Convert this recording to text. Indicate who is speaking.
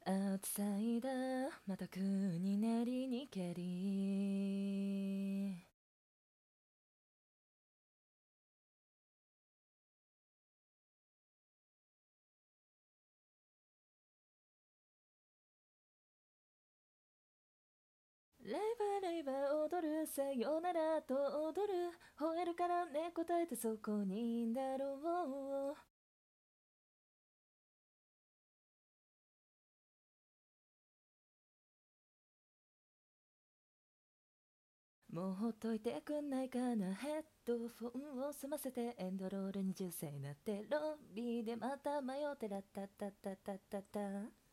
Speaker 1: アウトサイダーまた国練りにけりレイバーレイバー踊るさよならと踊る吠えるからね答えてそこにいんだろうもうほっといてくんないかなヘッドフォンを済ませてエンドロール20歳になってロビーでまた迷ってラッタッタッタッタッタッタ